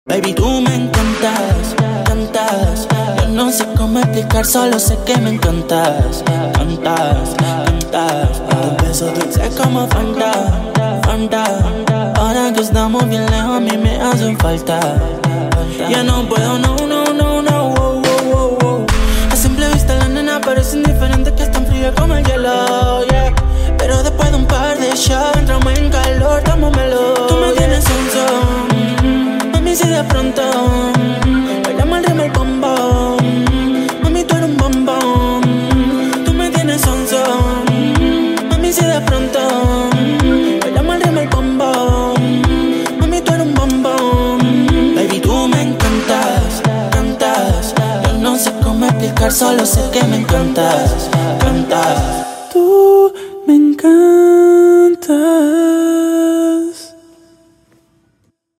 Baby, tú me encantas, cantas. Yo no sé cómo explicar, solo sé que me encantas. Cantas, cantas. Tus besos dulces como Fanta, Fanta. Ahora que estamos bien lejos, a mí me hacen falta. Ya no puedo, no, no, no, no, wow, wow, wow, wow. A simple vista la nena parece indiferente, que es tan fría como el hielo, yeah. Pero después de un par de shots entramos en calor, tomámelo. Tú me tienes son, mami, si de pronto bailamos al ritmo el bombón. Mami, tú eres un bombón. Tú me tienes son, mami, si de pronto bailamos al ritmo el bombón. Mami, tú eres un bombón. Baby, tú me encantas, cantas. Yo no sé cómo explicar, solo sé que me encantas, cantas. Tú me encantas.